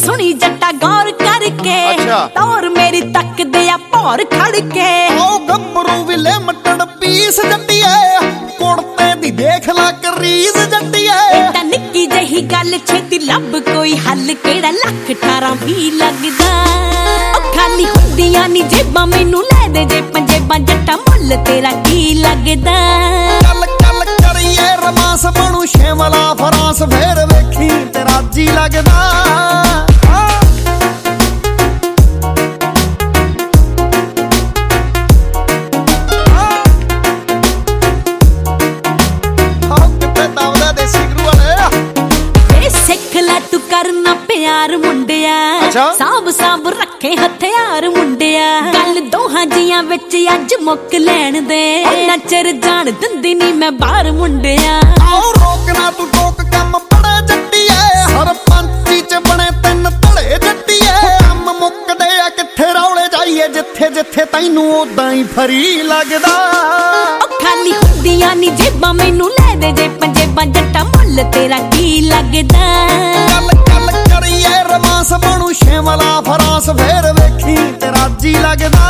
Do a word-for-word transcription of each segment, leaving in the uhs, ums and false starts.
सुनी जट्टा गौर करके तौर मेरी तक दे भौर खड़ के गब्बरू भी लिमटड पीस जट्टिए कुड़ते दी देख ला करीज जट्टिए निक्की जही गल छेती लब कोई हल केड़ा लख अठारह भी लगदा खाली हुंदियां नी जेबां मैनू लै दे जे पंजेबां जट्टा मुल तेरा की लगदा कल कल करिए रमास बनू शिमला फरांस फिर वेखी तेरा जी लगदा करना प्यार मुंडिया साब साब रखे हथियार मुंडिया गल दोहां जियां विच अज मुक लैण दे नचर जान दिंदी नी मैं बाहर मुंडिया रोकना तू टोक कम बड़ा जट्टिए हर पंची च बने तीन धड़े जट्टिए कम मुकदे आ किथे रौले जाइए जिथे जिथे तैनू ओदां ही फरी लगदा खाली हुंदियां नी जेबां मैनू लै दे जे पंजेबां जट्टा मुल तेरा की लगदा रमास बनू शिमला फरांस फिर वेखी तेरा जी लगदा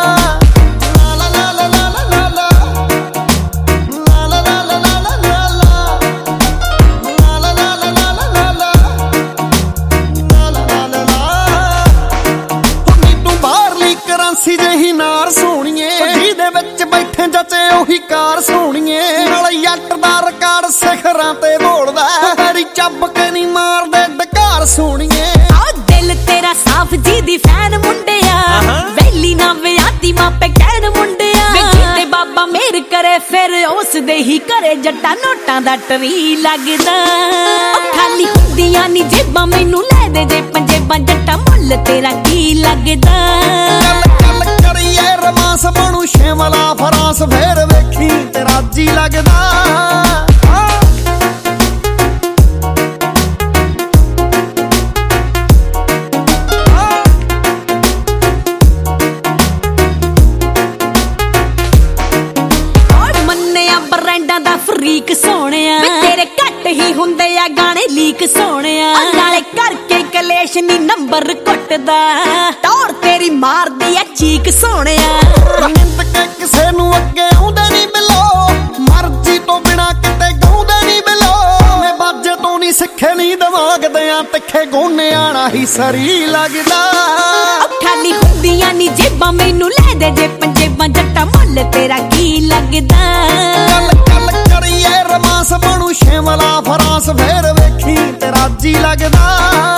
जही नार सोहणीए जिहदे विच बैठे जचे ओही कार सोहणीए नाल जट दा रिकार्ड सिखरां ते बोलदा तेरी ਚੱਬ के नी मारदे डकार सोहणीए दिल तेरा साफ जी दी फैन मुंडिया वैली ना विआती मापे कहण मुंडिया जिते बाबा मेहर करे फिर उस दे ही करे जट्टा नोटां दा टरी लगदा खाली हुंदियां नी जेबां मैनू लै दे जे पंजेबां जट्टा मुल तेरा की लगदा रमास बनू शिमला फरांस फिर वेखी तेरा जी लगदा ब्रांडां दा फ्रीक सोहणिया तेरे घट ही हुंदे आ गाने लीक सोहणिया नाले करके कलेश नी नंबर कुटदा टौर तेरी मारदी आ चीक सोहणिया निंद के किसे नू अगे आउंदे नी मिलो मर्जी तो बिना किते गाउंदे नी मिलो मैं बाजे तो नी सिखे नी दिमाग दियां तिखे गोने आना ही सरी लगदा खाली हुंदियां नी जेबां मैनू लै दे जे पंजेबां जट्टा मुल तेरा की लगदा रमास बनू शिमला फरांस फिर वेखी तेरा जी लगदा।